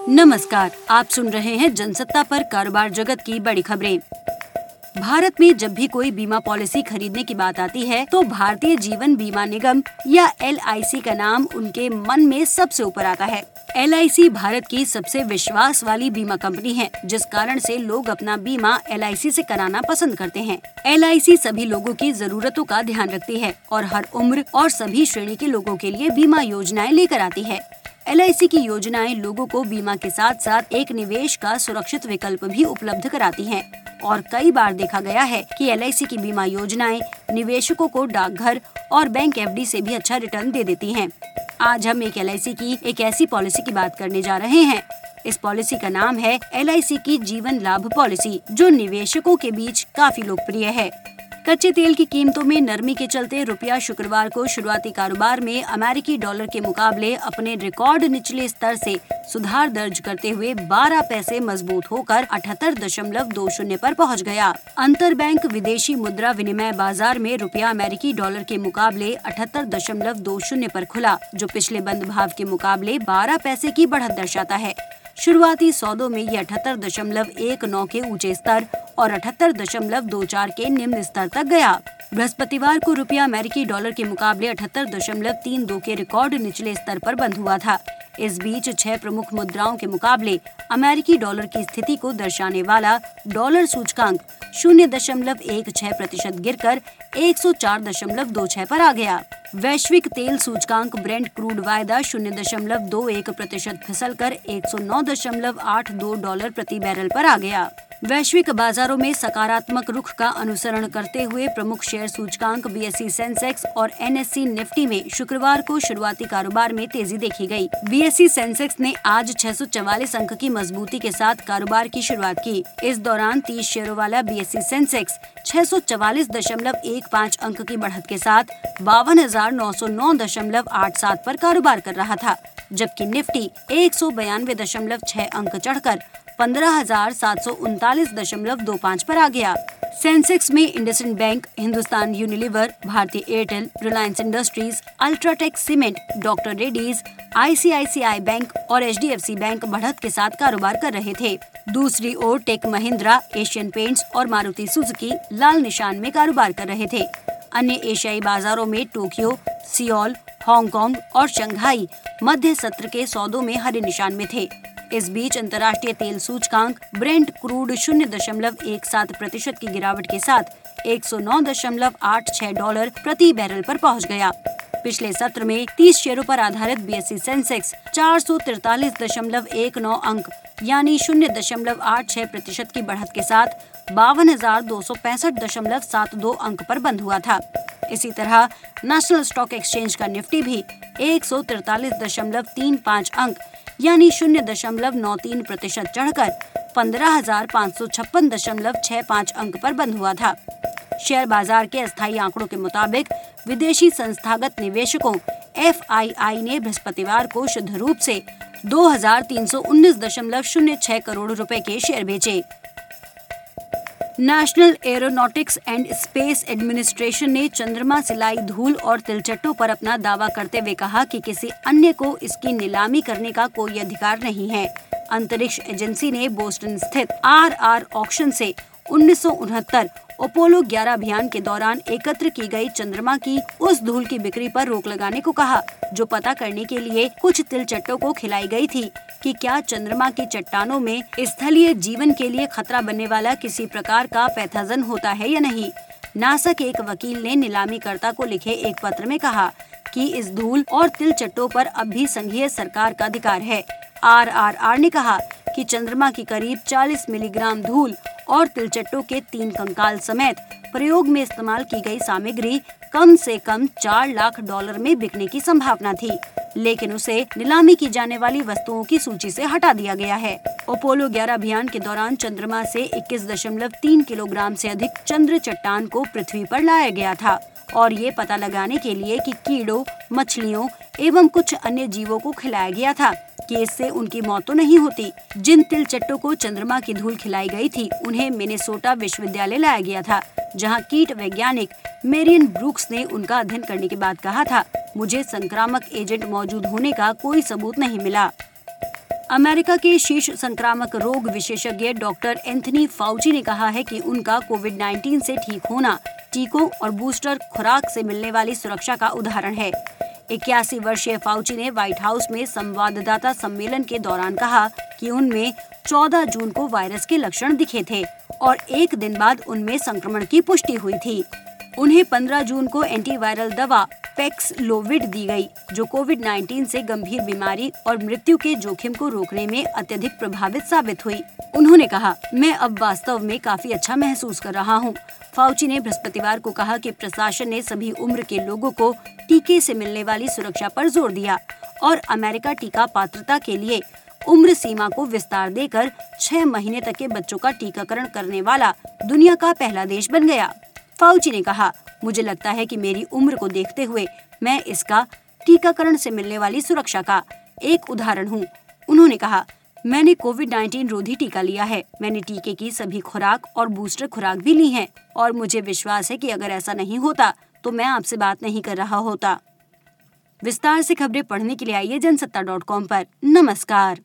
नमस्कार, आप सुन रहे हैं जनसत्ता पर कारोबार जगत की बड़ी खबरें। भारत में जब भी कोई बीमा पॉलिसी खरीदने की बात आती है तो भारतीय जीवन बीमा निगम या LIC का नाम उनके मन में सबसे ऊपर आता है। LIC भारत की सबसे विश्वास वाली बीमा कंपनी है, जिस कारण से लोग अपना बीमा LIC से कराना पसंद करते हैं। LIC सभी लोगों की जरूरतों का ध्यान रखती है और हर उम्र और सभी श्रेणी के लोगों के लिए बीमा योजनाएं लेकर आती है। LIC की योजनाएं लोगों को बीमा के साथ साथ एक निवेश का सुरक्षित विकल्प भी उपलब्ध कराती हैं और कई बार देखा गया है कि LIC की बीमा योजनाएं निवेशकों को डाकघर और बैंक FD से भी अच्छा रिटर्न दे देती हैं। आज हम एक LIC की एक ऐसी पॉलिसी की बात करने जा रहे हैं। इस पॉलिसी का नाम है LIC की जीवन लाभ पॉलिसी, जो निवेशकों के बीच काफी लोकप्रिय है। कच्चे तेल की कीमतों में नरमी के चलते रुपया शुक्रवार को शुरुआती कारोबार में अमेरिकी डॉलर के मुकाबले अपने रिकॉर्ड निचले स्तर से सुधार दर्ज करते हुए 12 पैसे मजबूत होकर 78.20 पर पहुंच गया। अंतर बैंक विदेशी मुद्रा विनिमय बाजार में रुपया अमेरिकी डॉलर के मुकाबले 78.20 पर खुला, जो पिछले बंद भाव के मुकाबले 12 पैसे की बढ़त दर्शाता है। शुरुआती सौदों में ये 78.19 के ऊंचे स्तर और 78.24 के निम्न स्तर तक गया। बृहस्पतिवार को रुपया अमेरिकी डॉलर के मुकाबले 78.32 के रिकॉर्ड निचले स्तर पर बंद हुआ था। इस बीच 6 प्रमुख मुद्राओं के मुकाबले अमेरिकी डॉलर की स्थिति को दर्शाने वाला डॉलर सूचकांक 0.16% गिरकर 104.26 पर आ गया। वैश्विक तेल सूचकांक ब्रेंट क्रूड वायदा 0.21% फिसलकर $109.82 प्रति बैरल पर आ गया। वैश्विक बाजारों में सकारात्मक रुख का अनुसरण करते हुए प्रमुख शेयर सूचकांक BSE सेंसेक्स और NSE निफ्टी में शुक्रवार को शुरुआती कारोबार में तेजी देखी गई। BSE सेंसेक्स ने आज 644 अंक की मजबूती के साथ कारोबार की शुरुआत की। इस दौरान 30 शेयरों वाला BSE सेंसेक्स 644.15 अंक की बढ़त के साथ 52,909.87 पर कारोबार कर रहा था, जबकि निफ्टी 192.6 अंक चढ़कर 15,739.25 पर आ गया। सेंसेक्स में इंडसइंड बैंक, हिंदुस्तान यूनिलीवर, भारतीय Airtel, Reliance industries, UltraTech cement, doctor Reddy's, ICICI bank और HDFC बैंक बढ़त के साथ कारोबार कर रहे थे। दूसरी ओर टेक महिंद्रा, एशियन पेंट्स और मारुति सुजुकी लाल निशान में कारोबार कर रहे थे। अन्य एशियाई बाजारों में टोक्यो, सियोल, हांगकांग और शंघाई मध्य सत्र के सौदों में हरे निशान में थे। इस बीच अंतर्राष्ट्रीय तेल सूचकांक ब्रेंट क्रूड 0.17% की गिरावट के साथ $109.86 प्रति बैरल पर पहुंच गया। पिछले सत्र में 30 शेयरों पर आधारित BSE सेंसेक्स 443.19 अंक यानी 0.86% की बढ़त के साथ 52,265.72 अंक पर बंद हुआ था। इसी तरह नेशनल स्टॉक एक्सचेंज का निफ्टी भी 143.35 अंक यानी 0.93% चढ़कर 15,556.65 अंक पर बंद हुआ था। शेयर बाजार के अस्थायी आंकड़ों के मुताबिक विदेशी संस्थागत निवेशकों FII ने बृहस्पतिवार को शुद्ध रूप से 2,319.06 करोड़ रुपए के शेयर बेचे। National aeronautics and space administration ने चंद्रमा से लाई धूल और तिलचट्टों पर अपना दावा करते हुए कहा कि किसी अन्य को इसकी नीलामी करने का कोई अधिकार नहीं है। अंतरिक्ष एजेंसी ने बोस्टन स्थित RR ऑक्शन से 1969 अपोलो 11 अभियान के दौरान एकत्र की गई चंद्रमा की उस धूल की बिक्री पर रोक लगाने को कहा, जो पता करने के लिए कुछ तिलचट्टों को खिलाई गई थी कि क्या चंद्रमा की चट्टानों में स्थलीय जीवन के लिए खतरा बनने वाला किसी प्रकार का पैथोजन होता है या नहीं। नासा के एक वकील ने नीलामीकर्ता को लिखे एक पत्र में कहा कि इस धूल और तिलचट्टों पर अब भी संघीय सरकार का अधिकार है। RRR ने कहा कि चंद्रमा की करीब 40 मिलीग्राम धूल और तिलचट्टों के 3 कंकाल समेत प्रयोग में इस्तेमाल की गई सामग्री कम से कम $4 लाख में बिकने की संभावना थी, लेकिन उसे नीलामी की जाने वाली वस्तुओं की सूची से हटा दिया गया है। अपोलो 11 अभियान के दौरान चंद्रमा से 21.3 किलोग्राम से अधिक चंद्र चट्टान को पृथ्वी पर लाया गया था और ये पता लगाने के लिए कि कीड़ों, मछलियों एवं कुछ अन्य जीवों को खिलाया गया था कि इससे उनकी मौत तो नहीं होती। जिन तिलचट्टों को चंद्रमा की धूल खिलाई गई थी, उन्हें मिनेसोटा विश्वविद्यालय लाया गया था, जहां कीट वैज्ञानिक मेरियन ब्रूक्स ने उनका अध्ययन करने के बाद कहा था, मुझे संक्रामक एजेंट मौजूद होने का कोई सबूत नहीं मिला। अमेरिका के शीर्ष संक्रामक रोग विशेषज्ञ डॉक्टर एंथनी फाउची ने कहा है कि उनका कोविड-19 से ठीक होना टीकों और बूस्टर खुराक से मिलने वाली सुरक्षा का उदाहरण है। 81 वर्षीय फाउची ने व्हाइट हाउस में संवाददाता सम्मेलन के दौरान कहा कि उनमें 14 जून को वायरस के लक्षण दिखे थे और एक दिन बाद उनमें संक्रमण की पुष्टि हुई थी। उन्हें 15 जून को एंटीवायरल दवा पैक्सलोविड दी गई, जो कोविड-19 से गंभीर बीमारी और मृत्यु के जोखिम को रोकने में अत्यधिक प्रभावित साबित हुई। उन्होंने कहा, मैं अब वास्तव में काफी अच्छा महसूस कर रहा हूँ। फाउची ने बृहस्पतिवार को कहा कि प्रशासन ने सभी उम्र के लोगों को टीके से मिलने वाली सुरक्षा पर जोर दिया और अमेरिका टीका पात्रता के लिए उम्र सीमा को विस्तार देकर 6 महीने तक के बच्चों का टीकाकरण करने वाला दुनिया का पहला देश बन गया। फाउची ने कहा, मुझे लगता है कि मेरी उम्र को देखते हुए मैं इसका टीकाकरण से मिलने वाली सुरक्षा का एक उदाहरण हूँ। उन्होंने कहा, मैंने कोविड-19 रोधी टीका लिया है। मैंने टीके की सभी खुराक और बूस्टर खुराक भी ली हैं और मुझे विश्वास है कि अगर ऐसा नहीं होता तो मैं आपसे बात नहीं कर रहा होता। विस्तार से खबरें पढ़ने के लिए आइए जनसत्ता.com पर। नमस्कार।